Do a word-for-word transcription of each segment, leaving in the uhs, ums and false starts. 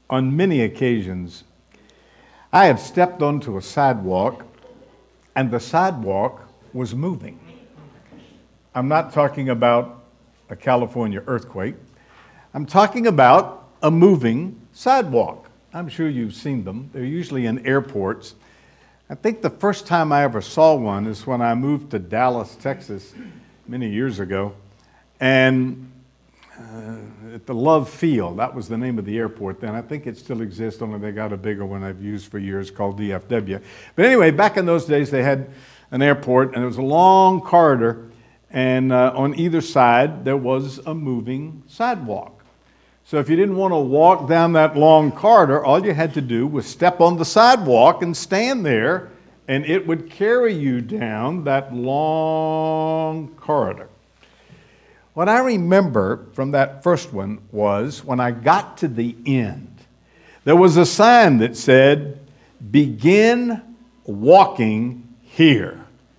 On many occasions, I have stepped onto a sidewalk and the sidewalk was moving. I'm not talking about a California earthquake. I'm talking about a moving sidewalk. I'm sure you've seen them. They're usually in airports. I think the first time I ever saw one is when I moved to Dallas, Texas, many years ago. And uh, at the Love Field, that was the name of the airport then. I think it still exists, only they got a bigger one I've used for years called D F W. But anyway, back in those days, they had an airport, and it was a long corridor, and uh, on either side, there was a moving sidewalk. So if you didn't want to walk down that long corridor, all you had to do was step on the sidewalk and stand there, and it would carry you down that long corridor. What I remember from that first one was when I got to the end, there was a sign that said, "Begin walking here."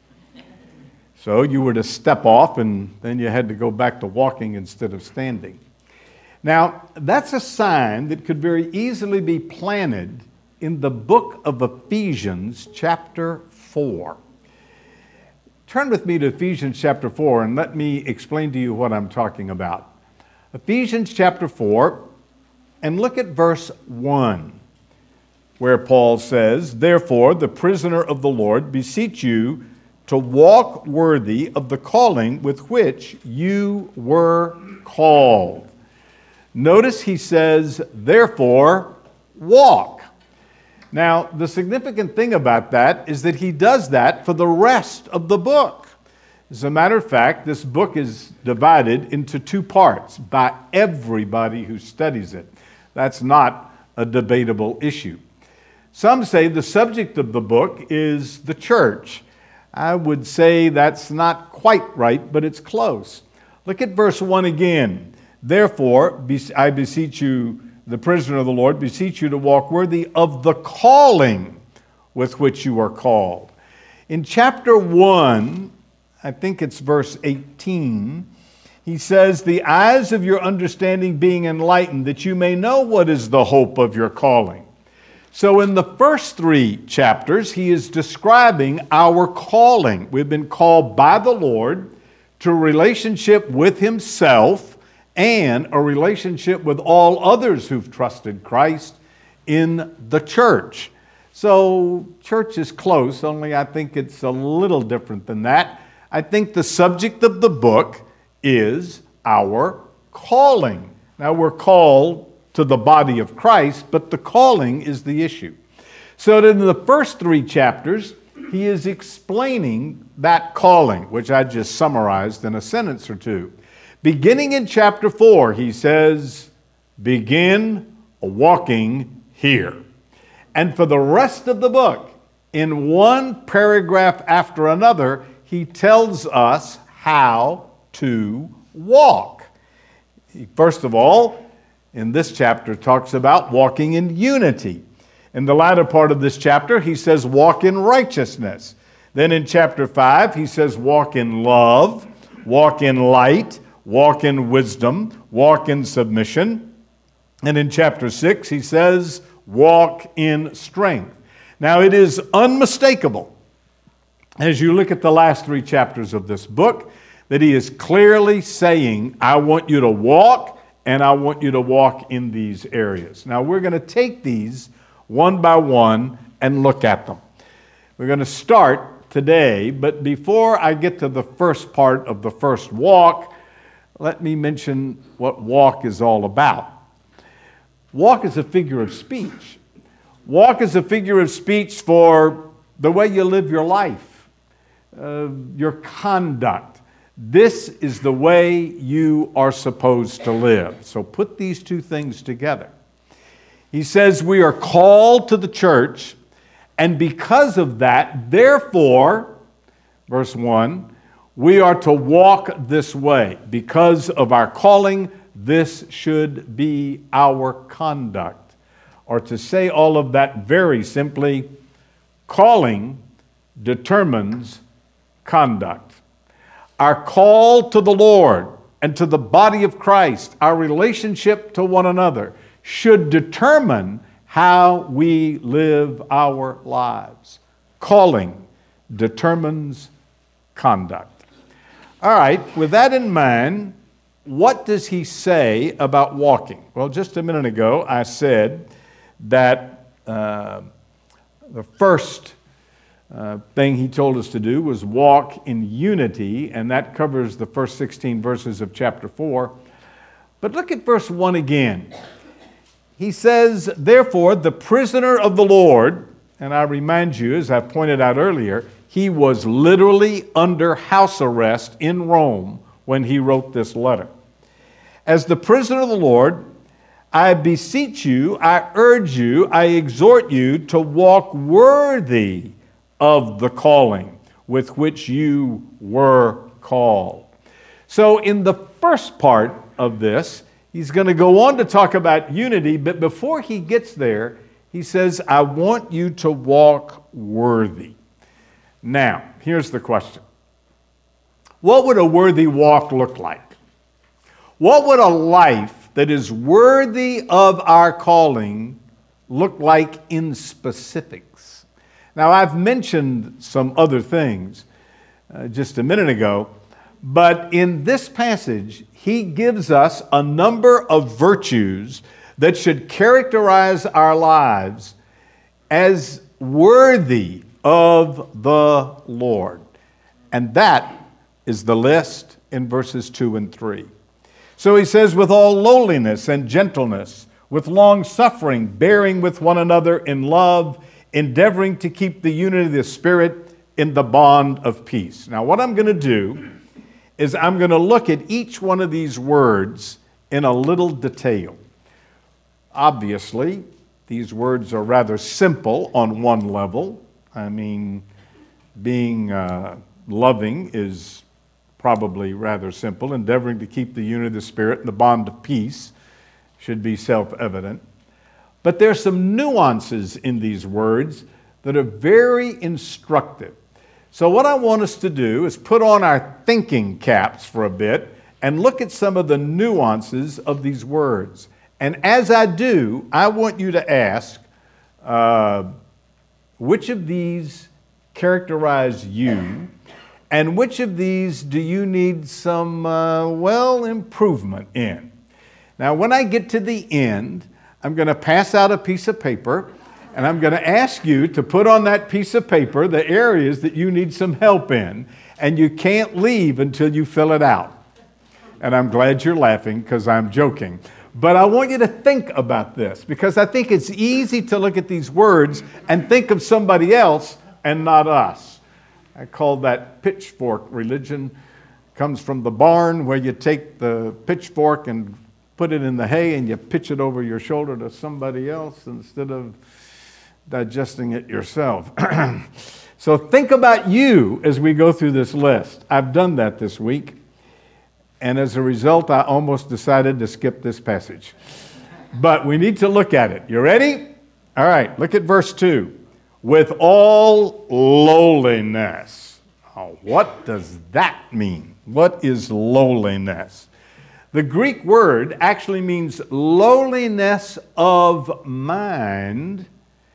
So you were to step off, and then you had to go back to walking instead of standing. Now, that's a sign that could very easily be planted in the book of Ephesians, chapter four. Turn with me to Ephesians chapter four, and let me explain to you what I'm talking about. Ephesians chapter four, and look at verse one, where Paul says, "Therefore, the prisoner of the Lord, beseech you to walk worthy of the calling with which you were called." Notice he says, "Therefore, walk." Now, the significant thing about that is that he does that for the rest of the book. As a matter of fact, this book is divided into two parts by everybody who studies it. That's not a debatable issue. Some say the subject of the book is the church. I would say that's not quite right, but it's close. Look at verse one again. "Therefore, I beseech you, the prisoner of the Lord, beseech you to walk worthy of the calling with which you are called." In chapter one, I think it's verse eighteen, he says, "The eyes of your understanding being enlightened, that you may know what is the hope of your calling." So in the first three chapters, he is describing our calling. We've been called by the Lord to a relationship with himself and a relationship with all others who've trusted Christ in the church. So church is close, only I think it's a little different than that. I think the subject of the book is our calling. Now, we're called to the body of Christ, but the calling is the issue. So that in the first three chapters, he is explaining that calling, which I just summarized in a sentence or two. Beginning in chapter four, he says, "Begin walking here." And for the rest of the book, in one paragraph after another, he tells us how to walk. First of all, in this chapter, talks about walking in unity. In the latter part of this chapter, he says, "Walk in righteousness." Then in chapter five, he says, "Walk in love, walk in light, walk in wisdom, walk in submission." And in chapter six, he says, "Walk in strength." Now, it is unmistakable, as you look at the last three chapters of this book, that he is clearly saying, "I want you to walk, and I want you to walk in these areas." Now, we're going to take these one by one and look at them. We're going to start today, but before I get to the first part of the first walk, let me mention what walk is all about. Walk is a figure of speech. Walk is a figure of speech for the way you live your life, uh, your conduct. This is the way you are supposed to live. So put these two things together. He says we are called to the church, and because of that, therefore, verse one, we are to walk this way. Because of our calling, this should be our conduct. Or to say all of that very simply, calling determines conduct. Our call to the Lord and to the body of Christ, our relationship to one another, should determine how we live our lives. Calling determines conduct. All right, with that in mind, what does he say about walking? Well, just a minute ago, I said that uh, the first uh, thing he told us to do was walk in unity, and that covers the first sixteen verses of chapter four. But look at verse one again. He says, therefore, the prisoner of the Lord, and I remind you, as I pointed out earlier, he was literally under house arrest in Rome when he wrote this letter. As the prisoner of the Lord, I beseech you, I urge you, I exhort you to walk worthy of the calling with which you were called. So in the first part of this, he's going to go on to talk about unity, but before he gets there, he says, I want you to walk worthy. Now, here's the question. What would a worthy walk look like? What would a life that is worthy of our calling look like in specifics? Now, I've mentioned some other things uh, just a minute ago, but in this passage, he gives us a number of virtues that should characterize our lives as worthy of the Lord. And that is the list in verses two and three. So he says, with all lowliness and gentleness, with long suffering, bearing with one another in love, endeavoring to keep the unity of the Spirit in the bond of peace. Now, what I'm going to do is I'm going to look at each one of these words in a little detail. Obviously, these words are rather simple on one level. I mean, being uh, loving is probably rather simple. Endeavoring to keep the unity of the Spirit and the bond of peace should be self-evident. But there's some nuances in these words that are very instructive. So what I want us to do is put on our thinking caps for a bit and look at some of the nuances of these words. And as I do, I want you to ask, uh, which of these characterize you, and which of these do you need some, uh, well, improvement in? Now, when I get to the end, I'm going to pass out a piece of paper, and I'm going to ask you to put on that piece of paper the areas that you need some help in, and you can't leave until you fill it out. And I'm glad you're laughing because I'm joking. But I want you to think about this, because I think it's easy to look at these words and think of somebody else and not us. I call that pitchfork religion. It comes from the barn where you take the pitchfork and put it in the hay and you pitch it over your shoulder to somebody else instead of digesting it yourself. So think about you as we go through this list. I've done that this week. And as a result, I almost decided to skip this passage. But we need to look at it. You ready? All right, look at verse two. With all lowliness. Oh, what does that mean? What is lowliness? The Greek word actually means lowliness of mind,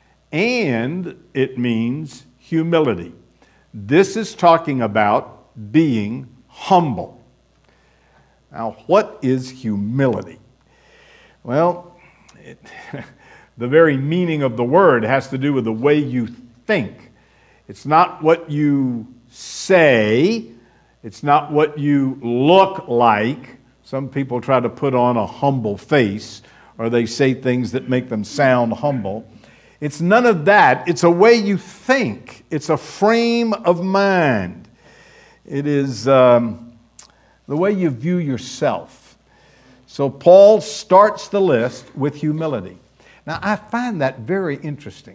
and it means humility. This is talking about being humble. Now, what is humility? Well, it, the very meaning of the word has to do with the way you think. It's not what you say. It's not what you look like. Some people try to put on a humble face, or they say things that make them sound humble. It's none of that. It's a way you think. It's a frame of mind. It is Um, the way you view yourself. So Paul starts the list with humility. Now, I find that very interesting.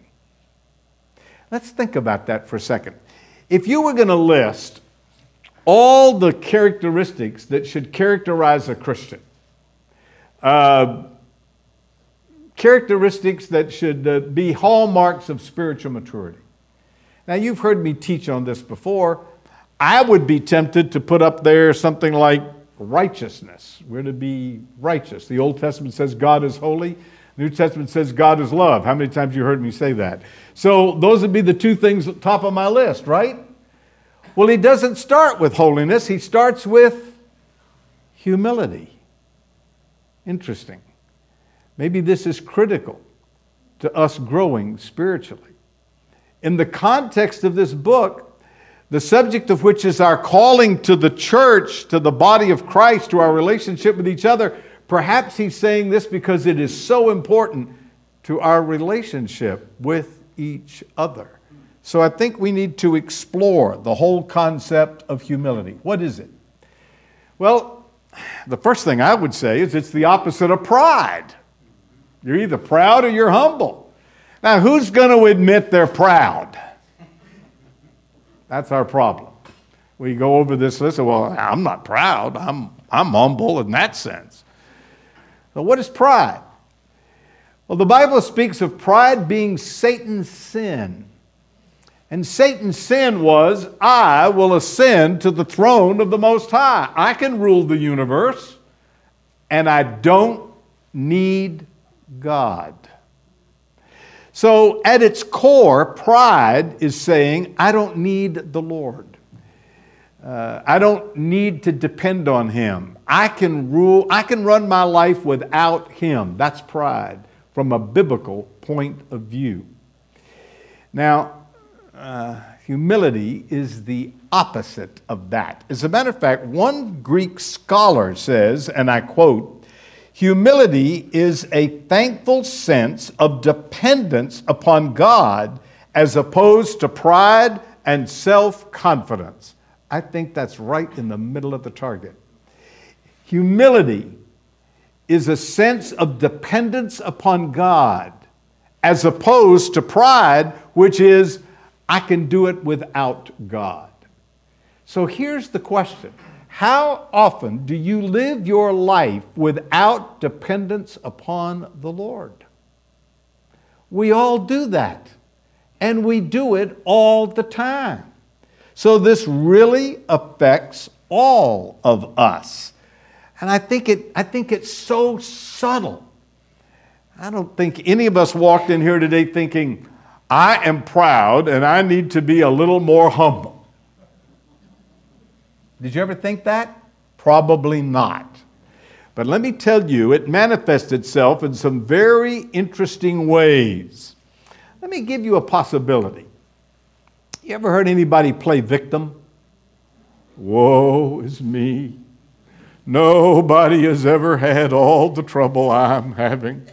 Let's think about that for a second. If you were going to list all the characteristics that should characterize a Christian, uh, characteristics that should uh, be hallmarks of spiritual maturity. Now, you've heard me teach on this before. I would be tempted to put up there something like righteousness. We're to be righteous. The Old Testament says God is holy. New Testament says God is love. How many times have you heard me say that? So those would be the two things at the top of my list, right? Well, he doesn't start with holiness. He starts with humility. Interesting. Maybe this is critical to us growing spiritually. In the context of this book, the subject of which is our calling to the church, to the body of Christ, to our relationship with each other, perhaps he's saying this because it is so important to our relationship with each other. So I think we need to explore the whole concept of humility. What is it? Well, the first thing I would say is it's the opposite of pride. You're either proud or you're humble. Now, who's going to admit they're proud? That's our problem. We go over this list and, well, I'm not proud. I'm, I'm humble in that sense. So what is pride? Well, the Bible speaks of pride being Satan's sin. And Satan's sin was, I will ascend to the throne of the Most High. I can rule the universe, and I don't need God. So at its core, pride is saying, I don't need the Lord. Uh, I don't need to depend on Him. I can rule, I can run my life without Him. That's pride from a biblical point of view. Now, uh, humility is the opposite of that. As a matter of fact, one Greek scholar says, and I quote, humility is a thankful sense of dependence upon God as opposed to pride and self-confidence. I think that's right in the middle of the target. Humility is a sense of dependence upon God as opposed to pride, which is, I can do it without God. So here's the question. How often do you live your life without dependence upon the Lord? We all do that, and we do it all the time. So this really affects all of us. And I think it, I think it's so subtle. I don't think any of us walked in here today thinking, I am proud and I need to be a little more humble. Did you ever think that? Probably not. But let me tell you, it manifests itself in some very interesting ways. Let me give you a possibility. You ever heard anybody play victim? Woe is me. Nobody has ever had all the trouble I'm having.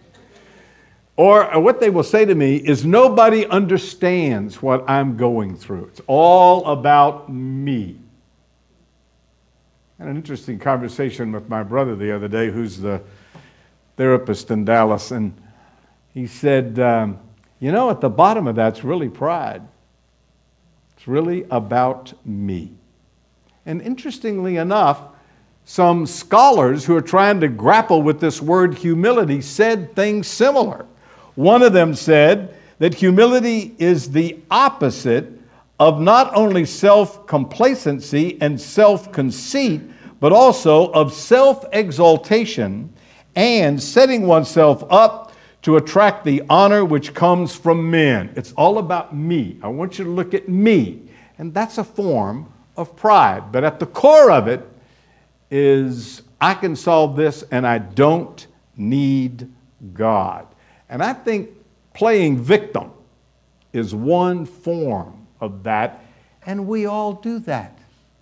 Or what they will say to me is, nobody understands what I'm going through. It's all about me. I had an interesting conversation with my brother the other day, who's the therapist in Dallas, and he said, um, you know, at the bottom of that's really pride. It's really about me. And interestingly enough, some scholars who are trying to grapple with this word humility said things similar. One of them said that humility is the opposite of not only self-complacency and self-conceit, but also of self-exaltation and setting oneself up to attract the honor which comes from men. It's all about me. I want you to look at me. And that's a form of pride. But at the core of it is, I can solve this and I don't need God. And I think playing victim is one form of that, and we all do that.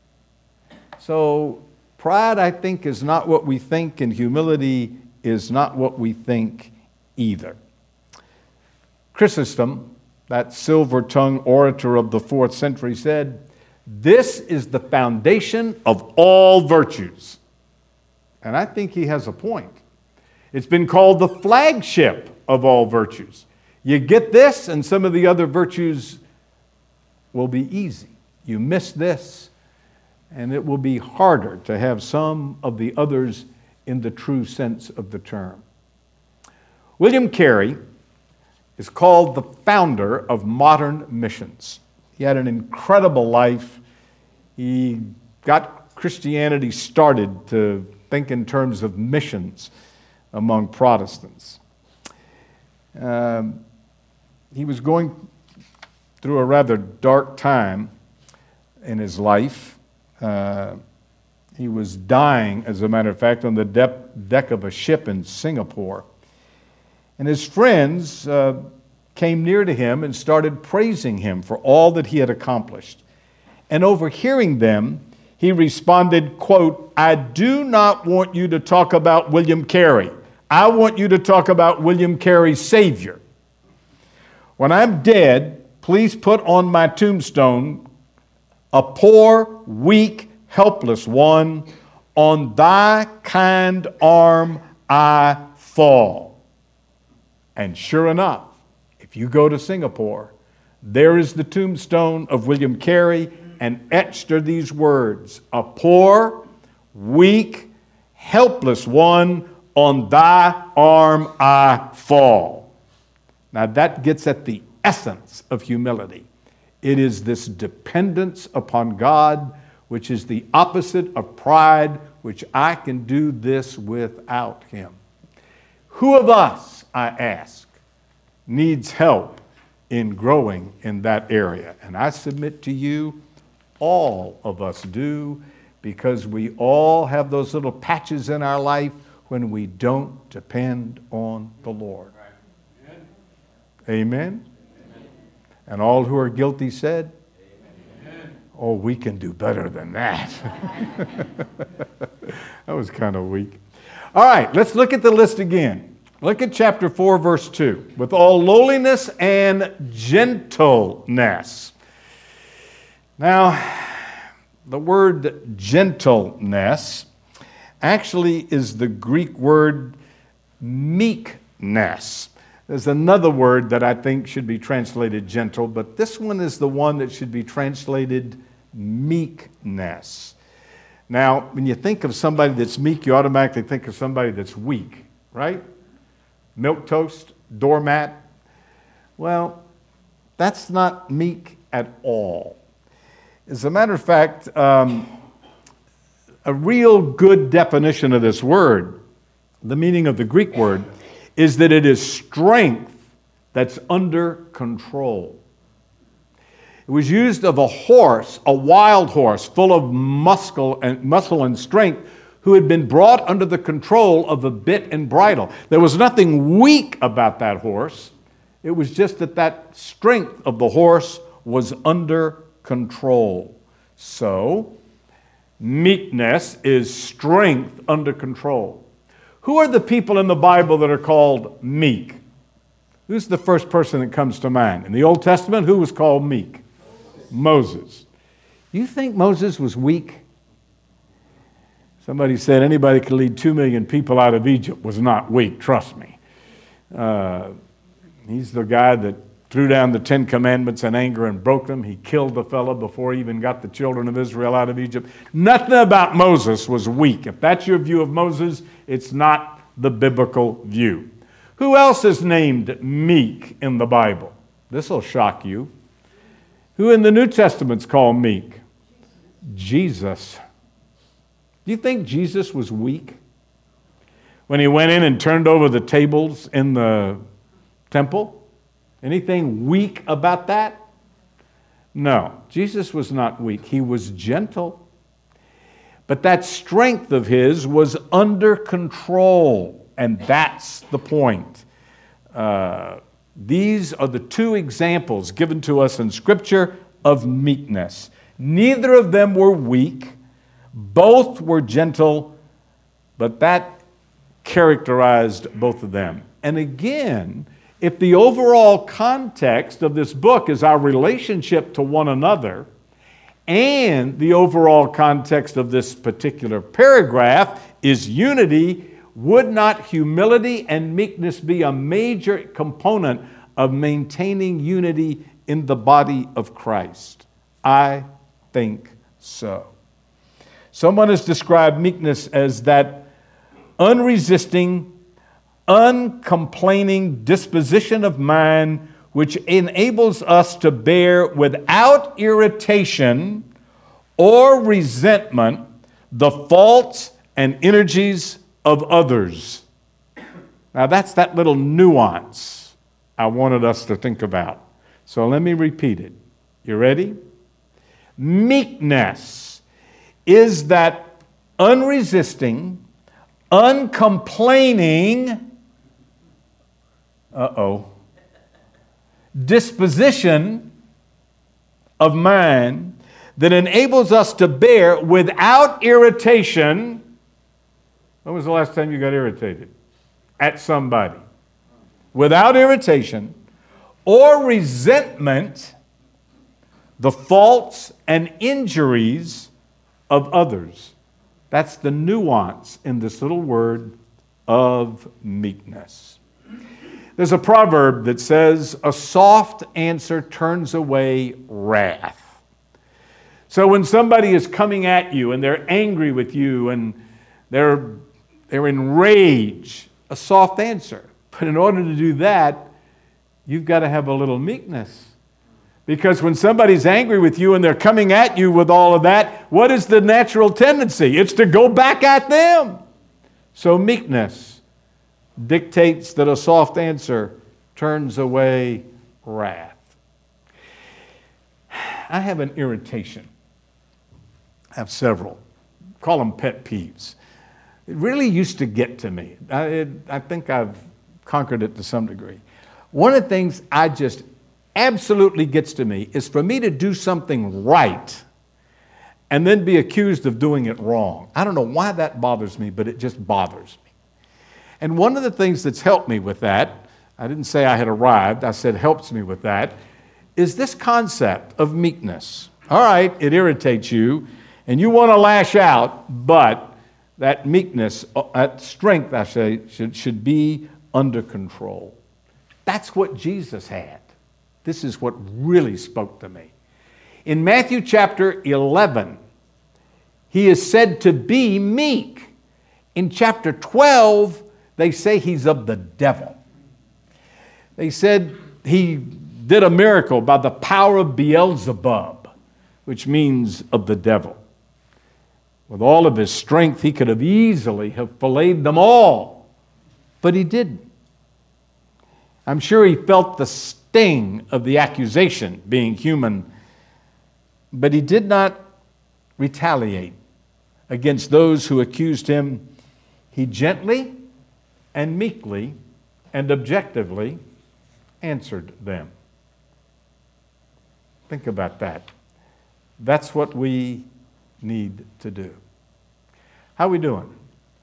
So pride, I think, is not what we think, and humility is not what we think either. Chrysostom, that silver-tongued orator of the fourth century, said, this is the foundation of all virtues. And I think he has a point. It's been called the flagship of all virtues. You get this, and some of the other virtues will be easy. You miss this, and it will be harder to have some of the others in the true sense of the term. William Carey is called the founder of modern missions. He had an incredible life. He got Christianity started to think in terms of missions among Protestants. Um, he was going through a rather dark time in his life. Uh, he was dying, as a matter of fact, on the de- deck of a ship in Singapore. And his friends uh, came near to him and started praising him for all that he had accomplished. And overhearing them, he responded, quote, "I do not want you to talk about William Carey. I want you to talk about William Carey's Savior. When I'm dead, please put on my tombstone, a poor, weak, helpless one, on thy kind arm I fall." And sure enough, if you go to Singapore, there is the tombstone of William Carey, and etched are these words, "A poor, weak, helpless one, on thy arm I fall." Now that gets at the essence of humility. It is this dependence upon God, which is the opposite of pride, which I can do this without Him. Who of us, I ask, needs help in growing in that area? And I submit to you, all of us do, because we all have those little patches in our life when we don't depend on the Lord. Amen? Amen. And all who are guilty said, amen. Oh, we can do better than that. That was kind of weak. All right, let's look at the list again. Look at chapter four, verse two. With all lowliness and gentleness. Now, the word gentleness actually is the Greek word meekness. There's another word that I think should be translated gentle, but this one is the one that should be translated meekness. Now, when you think of somebody that's meek, you automatically think of somebody that's weak, right? Milquetoast, doormat. Well, that's not meek at all. As a matter of fact, um, a real good definition of this word, the meaning of the Greek word, is that it is strength that's under control. It was used of a horse, a wild horse, full of muscle and muscle and strength, who had been brought under the control of a bit and bridle. There was nothing weak about that horse. It was just that that strength of the horse was under control. So, meekness is strength under control. Who are the people in the Bible that are called meek? Who's the first person that comes to mind? In the Old Testament, who was called meek? Moses. Moses. You think Moses was weak? Somebody said anybody could lead two million people out of Egypt was not weak, trust me. Uh, he's the guy that threw down the Ten Commandments in anger and broke them. He killed the fellow before he even got the children of Israel out of Egypt. Nothing about Moses was weak. If that's your view of Moses, it's not the biblical view. Who else is named meek in the Bible? This will shock you. Who in the New Testament's called meek? Jesus. Do you think Jesus was weak when he went in and turned over the tables in the temple? Anything weak about that? No, Jesus was not weak. He was gentle. But that strength of his was under control, and that's the point. Uh, these are the two examples given to us in Scripture of meekness. Neither of them were weak. Both were gentle, but that characterized both of them. And again, if the overall context of this book is our relationship to one another, and the overall context of this particular paragraph is unity, would not humility and meekness be a major component of maintaining unity in the body of Christ? I think so. Someone has described meekness as that unresisting, uncomplaining disposition of mind which enables us to bear without irritation or resentment the faults and energies of others. Now that's that little nuance I wanted us to think about. So let me repeat it. You ready? Meekness is that unresisting, uncomplaining, uh-oh, disposition of mind that enables us to bear without irritation. When was the last time you got irritated? At somebody. Without irritation or resentment, the faults and injuries of others. That's the nuance in this little word of meekness. There's a proverb that says, a soft answer turns away wrath. So when somebody is coming at you and they're angry with you and they're, they're enraged, a soft answer. But in order to do that, you've got to have a little meekness. Because when somebody's angry with you and they're coming at you with all of that, what is the natural tendency? It's to go back at them. So meekness dictates that a soft answer turns away wrath. I have an irritation. I have several. Call them pet peeves. It really used to get to me. I, it, I think I've conquered it to some degree. One of the things I just absolutely gets to me is for me to do something right and then be accused of doing it wrong. I don't know why that bothers me, but it just bothers me. And one of the things that's helped me with that, I didn't say I had arrived, I said helps me with that, is this concept of meekness. All right, it irritates you, and you want to lash out, but that meekness, that strength, I say, should, should be under control. That's what Jesus had. This is what really spoke to me. In Matthew chapter eleven, he is said to be meek. In chapter twelve, they say he's of the devil. They said he did a miracle by the power of Beelzebub, which means of the devil. With all of his strength, he could have easily have filleted them all, but he didn't. I'm sure he felt the sting of the accusation, being human, but he did not retaliate against those who accused him. He gently and meekly and objectively answered them. Think about that. That's what we need to do. How are we doing?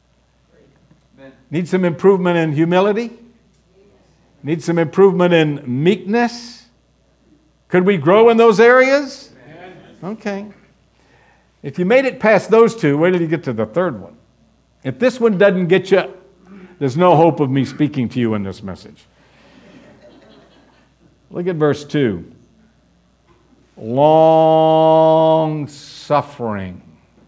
Need some improvement in humility? Need some improvement in meekness? Could we grow in those areas? Okay. If you made it past those two, wait till you get to the third one. If this one doesn't get you, there's no hope of me speaking to you in this message. Look at verse two. Long suffering.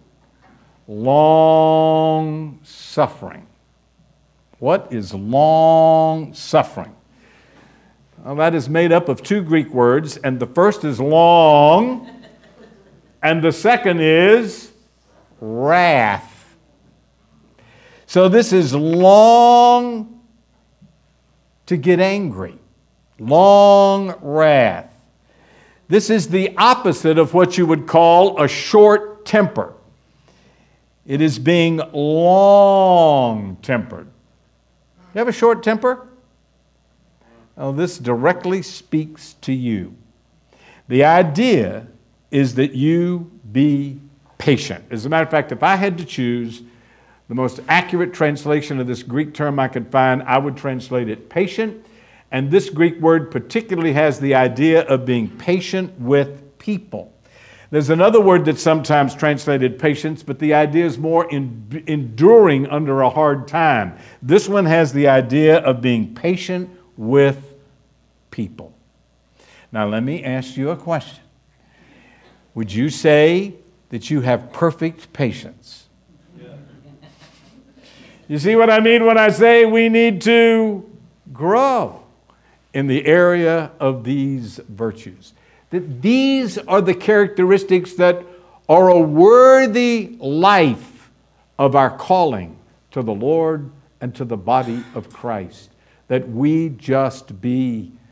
Long suffering. What is long suffering? Well, that is made up of two Greek words, and the first is long, and the second is wrath. So this is long to get angry, long wrath. This is the opposite of what you would call a short temper. It is being long-tempered. You have a short temper? Oh, this directly speaks to you. The idea is that you be patient. As a matter of fact, if I had to choose the most accurate translation of this Greek term I could find, I would translate it patient. And this Greek word particularly has the idea of being patient with people. There's another word that's sometimes translated patience, but the idea is more in, enduring under a hard time. This one has the idea of being patient with people. Now let me ask you a question. Would you say that you have perfect patience? Yeah. You see what I mean when I say we need to grow in the area of these virtues? That these are the characteristics that are a worthy life of our calling to the Lord and to the body of Christ. That we just be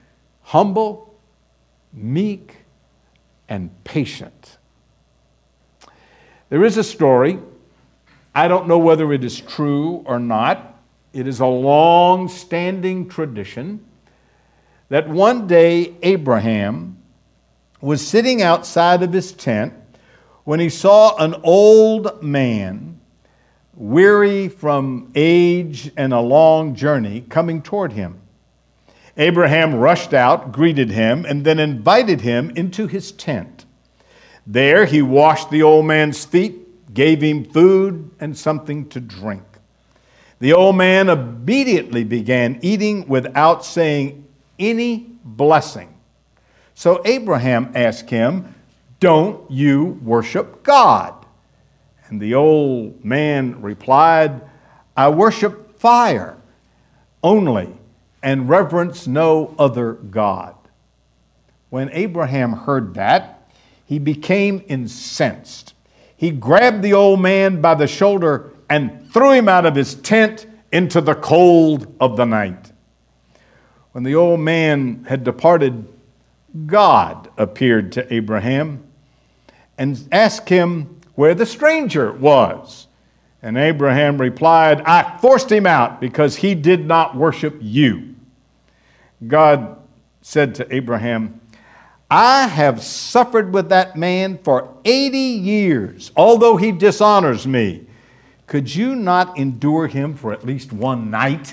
humble, meek, and patient. There is a story. I don't know whether it is true or not. It is a long-standing tradition that one day Abraham was sitting outside of his tent when he saw an old man, weary from age and a long journey, coming toward him. Abraham rushed out, greeted him, and then invited him into his tent. There he washed the old man's feet, gave him food and something to drink. The old man immediately began eating without saying any blessing. So Abraham asked him, "Don't you worship God?" And the old man replied, "I worship fire only and reverence no other God." When Abraham heard that, he became incensed. He grabbed the old man by the shoulder and threw him out of his tent into the cold of the night. When the old man had departed, God appeared to Abraham and asked him where the stranger was. And Abraham replied, "I forced him out because he did not worship you." God said to Abraham, "I have suffered with that man for eighty years, although he dishonors me. Could you not endure him for at least one night?"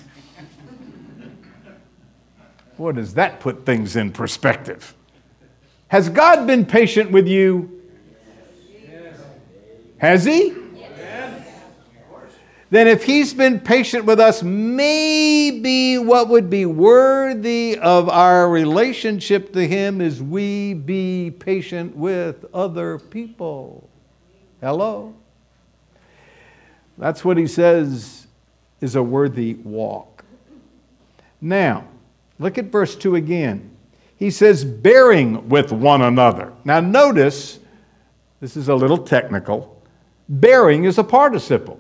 Boy, does that put things in perspective. Has God been patient with you? Yes. Has He? Yes. Then if He's been patient with us, maybe what would be worthy of our relationship to Him is we be patient with other people. Hello? That's what He says is a worthy walk. Now, look at verse two again. He says, bearing with one another. Now notice, this is a little technical, bearing is a participle.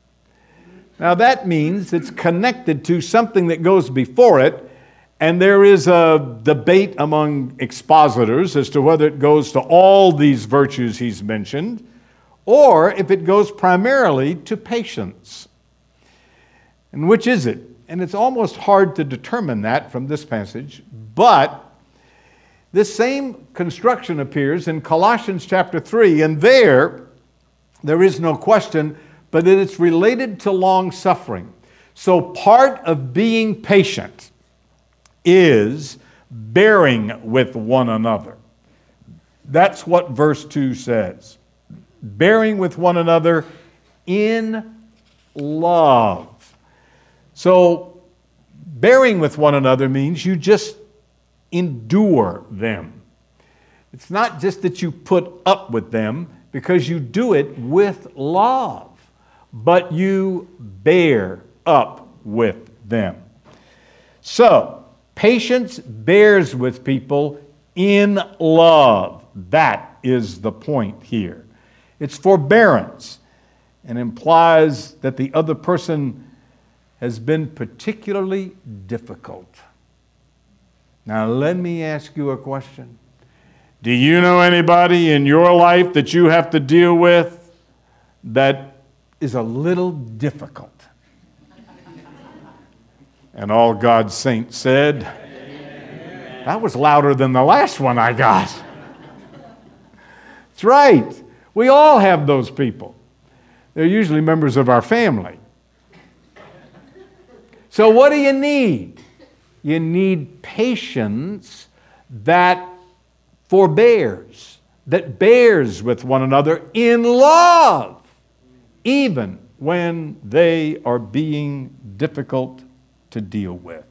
Now that means it's connected to something that goes before it, and there is a debate among expositors as to whether it goes to all these virtues he's mentioned, or if it goes primarily to patience. And which is it? And it's almost hard to determine that from this passage, but this same construction appears in Colossians chapter three, and there, there is no question, but that it's related to long suffering. So part of being patient is bearing with one another. That's what verse two says. Bearing with one another in love. So bearing with one another means you just endure them. It's not just that you put up with them, because you do it with love, but you bear up with them. So, patience bears with people in love. That is the point here. It's forbearance and implies that the other person has been particularly difficult. Now, let me ask you a question. Do you know anybody in your life that you have to deal with that is a little difficult? And all God's saints said, amen. That was louder than the last one I got. That's right. We all have those people. They're usually members of our family. So what do you need? You need patience that forbears, that bears with one another in love, even when they are being difficult to deal with.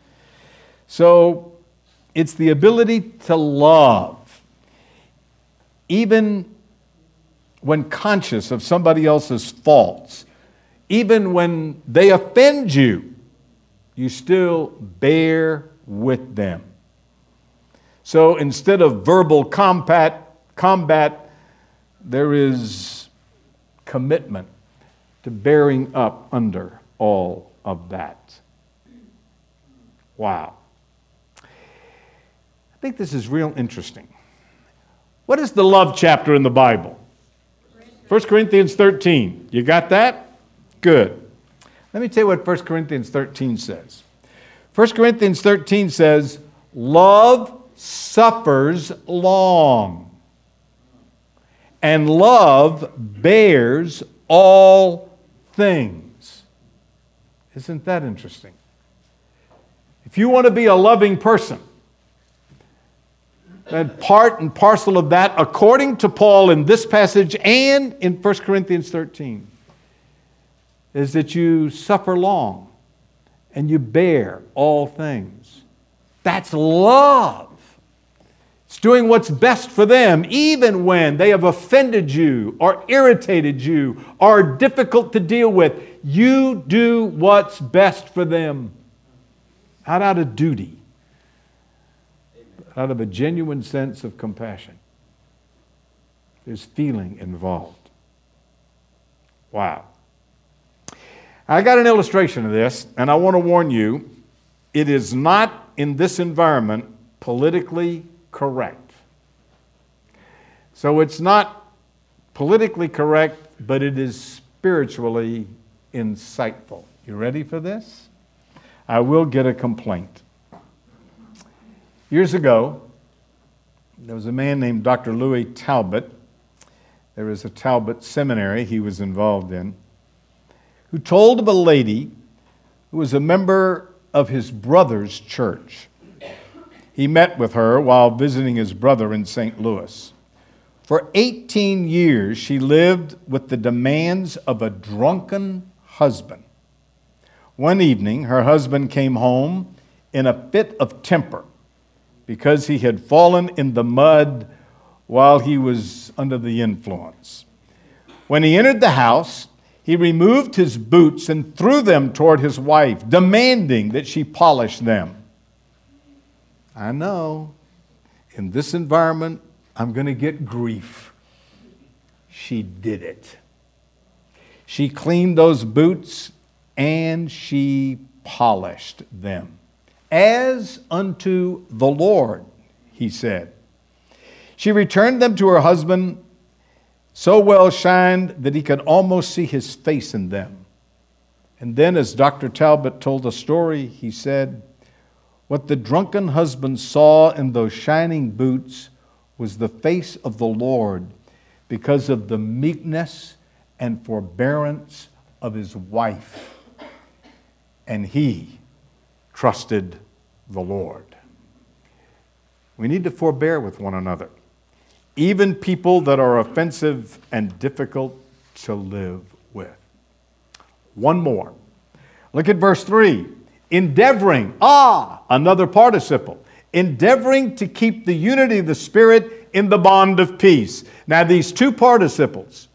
So it's the ability to love, even when conscious of somebody else's faults, even when they offend you, you still bear with them. So instead of verbal combat, combat, there is commitment to bearing up under all of that. Wow. I think this is real interesting. What is the love chapter in the Bible? First Corinthians thirteen. You got that? Good. Let me tell you what First Corinthians thirteen says. First Corinthians thirteen says, love suffers long, and love bears all things. Isn't that interesting? If you want to be a loving person, then part and parcel of that, according to Paul in this passage and in First Corinthians thirteen, is that you suffer long and you bear all things. That's love. It's doing what's best for them, even when they have offended you or irritated you or are difficult to deal with. You do what's best for them. Not out of duty, but out of a genuine sense of compassion. There's feeling involved. Wow. I got an illustration of this, and I want to warn you, it is not in this environment politically correct. So it's not politically correct, but it is spiritually insightful. You ready for this? I will get a complaint. Years ago, there was a man named Doctor Louis Talbot. There was a Talbot seminary he was involved in, who told of a lady who was a member of his brother's church. He met with her while visiting his brother in Saint Louis. For eighteen years, she lived with the demands of a drunken husband. One evening, her husband came home in a fit of temper because he had fallen in the mud while he was under the influence. When he entered the house, he removed his boots and threw them toward his wife, demanding that she polish them. I know, in this environment, I'm going to get grief. She did it. She cleaned those boots and she polished them. As unto the Lord, he said. She returned them to her husband, so well shined that he could almost see his face in them. And then, as Doctor Talbot told the story, he said, what the drunken husband saw in those shining boots was the face of the Lord because of the meekness and forbearance of his wife. And he trusted the Lord. We need to forbear with one another, even people that are offensive and difficult to live with. One more. Look at verse three. Endeavoring, ah, another participle. Endeavoring to keep the unity of the Spirit in the bond of peace. Now these two participles,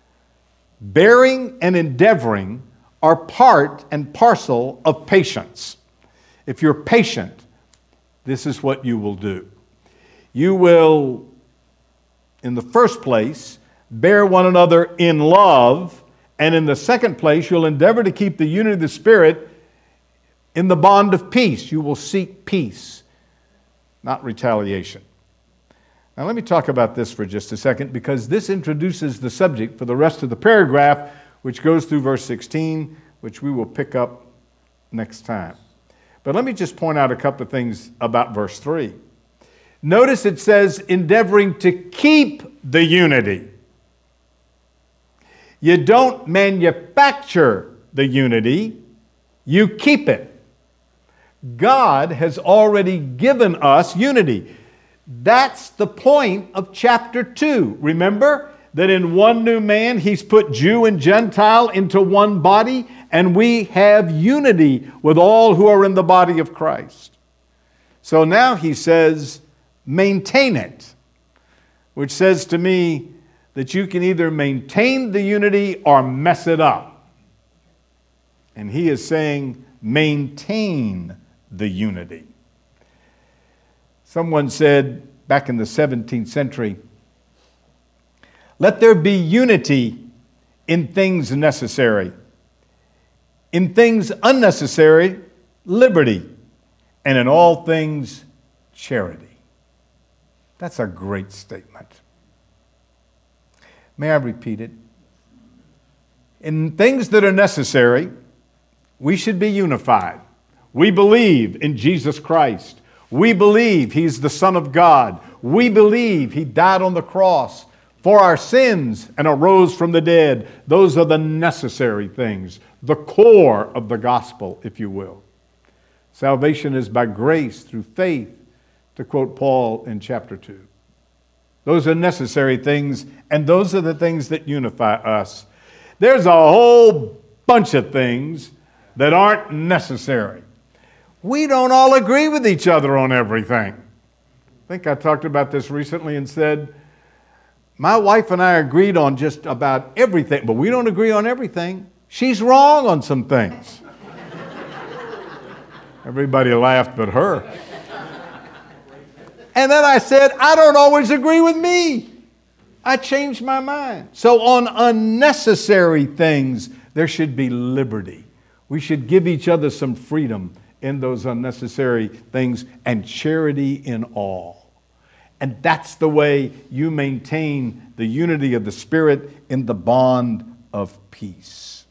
bearing and endeavoring, are part and parcel of patience. If you're patient, this is what you will do. You will, in the first place, bear one another in love, and in the second place, you'll endeavor to keep the unity of the Spirit in the bond of peace. You will seek peace, not retaliation. Now let me talk about this for just a second, because this introduces the subject for the rest of the paragraph, which goes through verse sixteen, which we will pick up next time. But let me just point out a couple of things about verse three. Notice it says, endeavoring to keep the unity. You don't manufacture the unity, you keep it. God has already given us unity. That's the point of chapter two. Remember that in one new man, he's put Jew and Gentile into one body, and we have unity with all who are in the body of Christ. So now he says, maintain it, which says to me that you can either maintain the unity or mess it up. And he is saying, maintain the unity. Someone said back in the seventeenth century, let there be unity in things necessary. In things unnecessary, liberty. And in all things, charity. That's a great statement. May I repeat it? In things that are necessary, we should be unified. We believe in Jesus Christ. We believe He's the Son of God. We believe He died on the cross for our sins and arose from the dead. Those are the necessary things, the core of the gospel, if you will. Salvation is by grace through faith, to quote Paul in chapter two. Those are necessary things, and those are the things that unify us. There's a whole bunch of things that aren't necessary. We don't all agree with each other on everything. I think I talked about this recently and said, my wife and I agreed on just about everything, but we don't agree on everything. She's wrong on some things. Everybody laughed but her. And then I said, I don't always agree with me. I changed my mind. So on unnecessary things, there should be liberty. We should give each other some freedom in those unnecessary things and charity in all. And that's the way you maintain the unity of the Spirit in the bond of peace.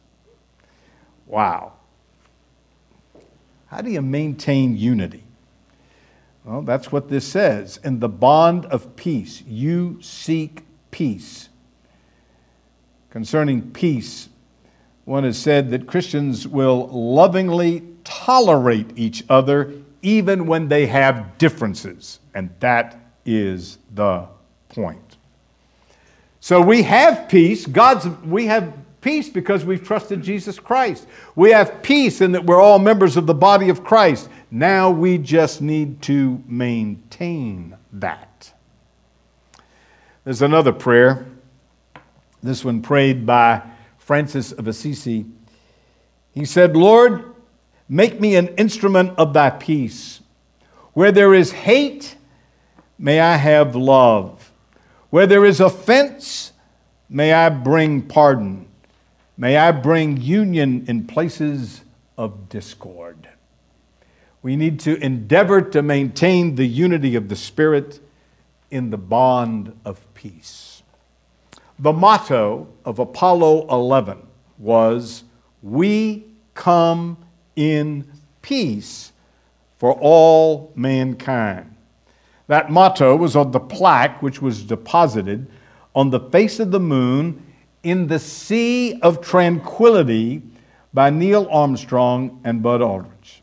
Wow. How do you maintain unity? Well, that's what this says. In the bond of peace, you seek peace. Concerning peace, one has said that Christians will lovingly tolerate each other even when they have differences. And that is the point. So we have peace. God's, we have peace because we've trusted Jesus Christ. We have peace in that we're all members of the body of Christ. Now we just need to maintain that. There's another prayer. This one prayed by Francis of Assisi. He said, Lord, make me an instrument of thy peace. Where there is hate, may I have love. Where there is offense, may I bring pardon. May I bring union in places of discord. We need to endeavor to maintain the unity of the Spirit in the bond of peace. The motto of Apollo eleven was, we come in peace for all mankind. That motto was on the plaque which was deposited on the face of the moon in the Sea of Tranquility by Neil Armstrong and Bud Aldrich.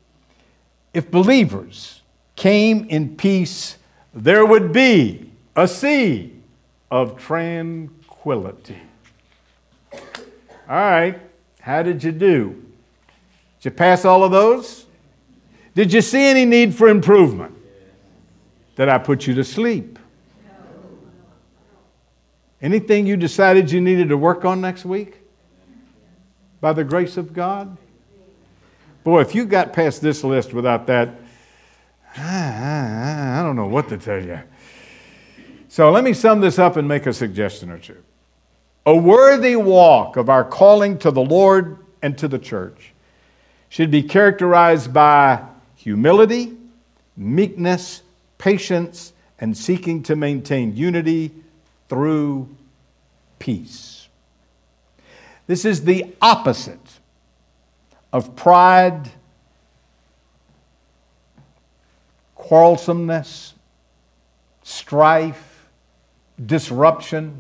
If believers came in peace, there would be a sea of tranquility. All right, how did you do? Did you pass all of those? Did you see any need for improvement? Did I put you to sleep? Anything you decided you needed to work on next week? By the grace of God? Boy, if you got past this list without that, I don't know what to tell you. So let me sum this up and make a suggestion or two. A worthy walk of our calling to the Lord and to the church should be characterized by humility, meekness, patience, and seeking to maintain unity through peace. This is the opposite of pride, quarrelsomeness, strife, disruption.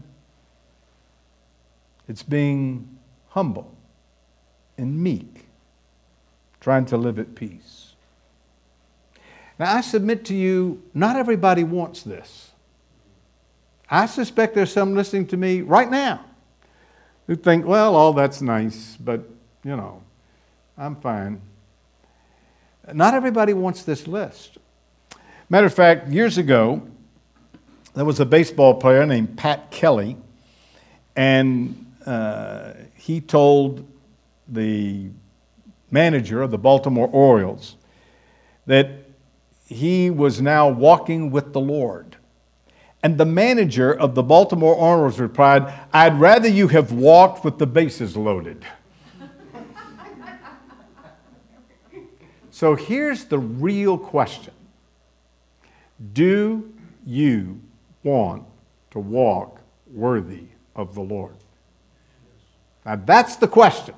It's being humble and meek, trying to live at peace. Now, I submit to you, not everybody wants this. I suspect there's some listening to me right now who think, well, all that's nice, but, you know, I'm fine. Not everybody wants this list. Matter of fact, years ago, there was a baseball player named Pat Kelly, and uh, he told the manager of the Baltimore Orioles that he was now walking with the Lord. And the manager of the Baltimore Orioles replied, I'd rather you have walked with the bases loaded. So here's the real question. Do you want to walk worthy of the Lord? Now that's the question.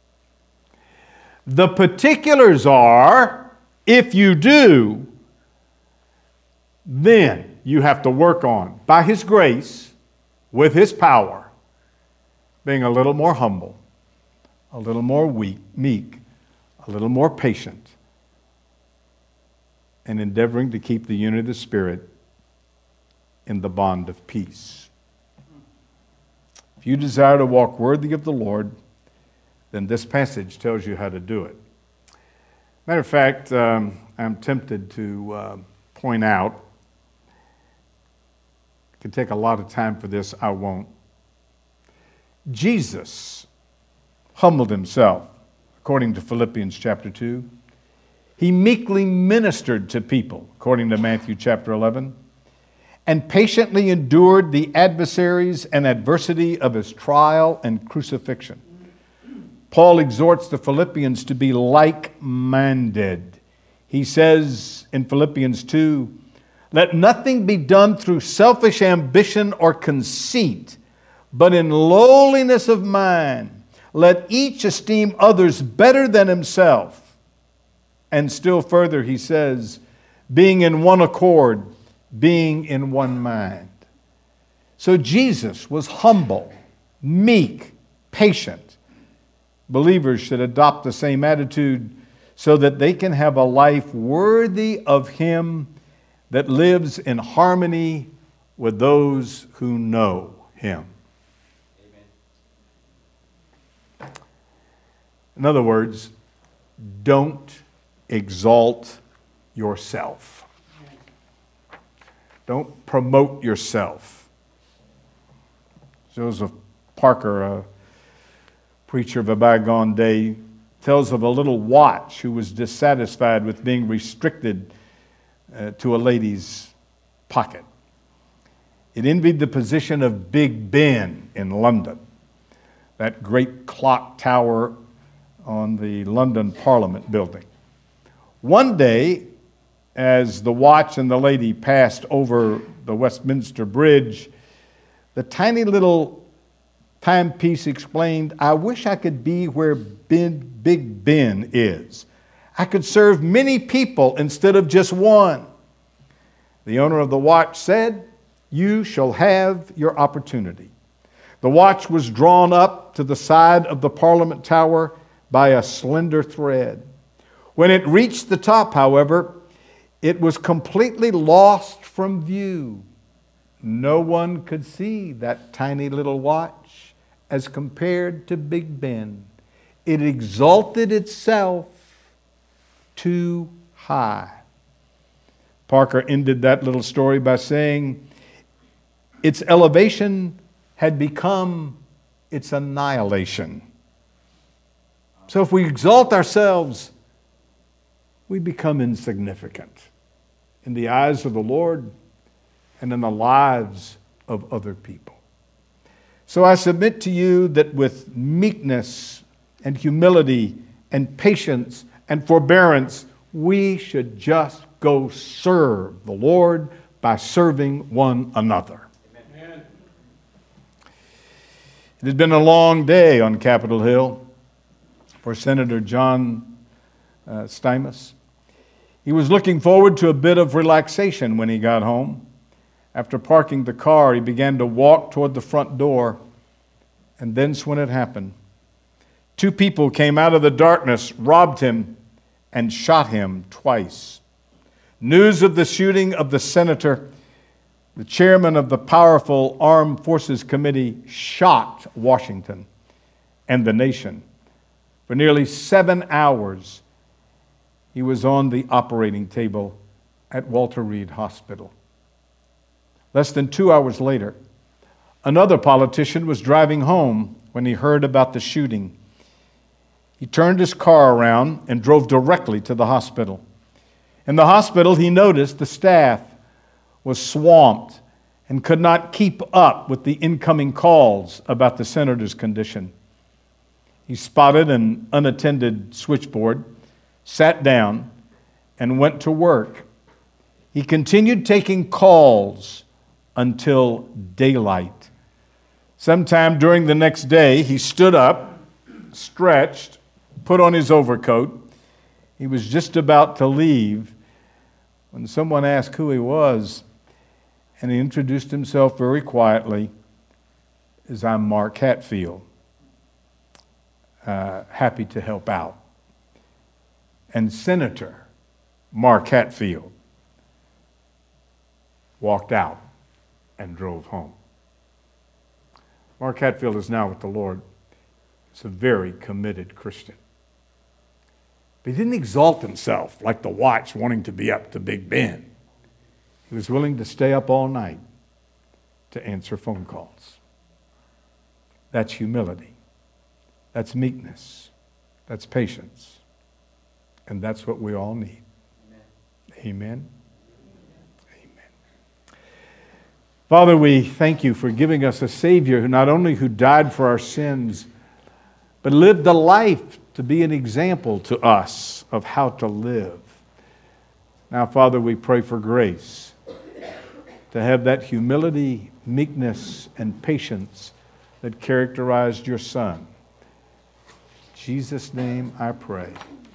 The particulars are, if you do, then you have to work on, by His grace, with His power, being a little more humble, a little more weak, meek, a little more patient, and endeavoring to keep the unity of the Spirit in the bond of peace. If you desire to walk worthy of the Lord, then this passage tells you how to do it. Matter of fact, um, I'm tempted to uh, point out, it could take a lot of time for this, I won't. Jesus humbled Himself, according to Philippians chapter two. He meekly ministered to people, according to Matthew chapter eleven, and patiently endured the adversaries and adversity of His trial and crucifixion. Paul exhorts the Philippians to be like-minded. He says in Philippians two, "Let nothing be done through selfish ambition or conceit, but in lowliness of mind, let each esteem others better than himself." And still further, he says, being in one accord, being in one mind. So Jesus was humble, meek, patient. Believers should adopt the same attitude so that they can have a life worthy of Him that lives in harmony with those who know Him. Amen. In other words, don't exalt yourself. Don't promote yourself. Joseph Parker, a preacher of a bygone day, tells of a little watch who was dissatisfied with being restricted uh, to a lady's pocket. It envied the position of Big Ben in London, that great clock tower on the London Parliament building. One day, as the watch and the lady passed over the Westminster Bridge, the tiny little timepiece explained, "I wish I could be where Ben, Big Ben is. I could serve many people instead of just one." The owner of the watch said, "You shall have your opportunity." The watch was drawn up to the side of the Parliament Tower by a slender thread. When it reached the top, however, it was completely lost from view. No one could see that tiny little watch as compared to Big Ben. It exalted itself too high. Parker ended that little story by saying, its elevation had become its annihilation. So if we exalt ourselves, we become insignificant in the eyes of the Lord and in the lives of other people. So I submit to you that with meekness and humility and patience and forbearance, we should just go serve the Lord by serving one another. Amen. It has been a long day on Capitol Hill for Senator John uh, Stamos. He was looking forward to a bit of relaxation when he got home. After parking the car, he began to walk toward the front door, and then's when it happened. Two people came out of the darkness, robbed him, and shot him twice. News of the shooting of the senator, the chairman of the powerful Armed Forces Committee, shocked Washington and the nation. For nearly seven hours, he was on the operating table at Walter Reed Hospital. Less than two hours later, another politician was driving home when he heard about the shooting. He turned his car around and drove directly to the hospital. In the hospital, he noticed the staff was swamped and could not keep up with the incoming calls about the senator's condition. He spotted an unattended switchboard, sat down, and went to work. He continued taking calls until daylight. Sometime during the next day, he stood up, stretched, put on his overcoat. He was just about to leave when someone asked who he was, and he introduced himself very quietly as, "I'm Mark Hatfield, uh, happy to help out." And Senator Mark Hatfield walked out and drove home. Mark Hatfield is now with the Lord. He's a very committed Christian. But he didn't exalt himself like the watch wanting to be up to Big Ben. He was willing to stay up all night to answer phone calls. That's humility. That's meekness. That's patience. And that's what we all need. Amen. Amen. Father, we thank you for giving us a Savior who not only who died for our sins, but lived a life to be an example to us of how to live. Now, Father, we pray for grace to have that humility, meekness, and patience that characterized your Son. In Jesus' name I pray.